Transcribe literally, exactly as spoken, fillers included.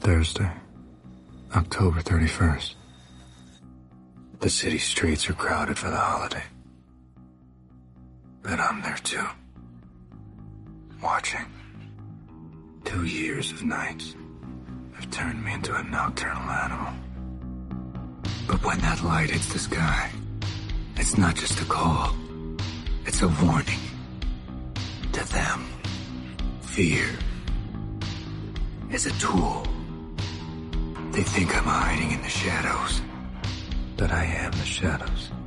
Thursday, October thirty-first. The city streets are crowded for the holiday. But I'm there too. Watching. Two years of nights have turned me into a nocturnal animal. But when that light hits the sky, it's not just a call. It's a warning. To them, fear is a tool. They think I'm hiding in the shadows, but I am the shadows.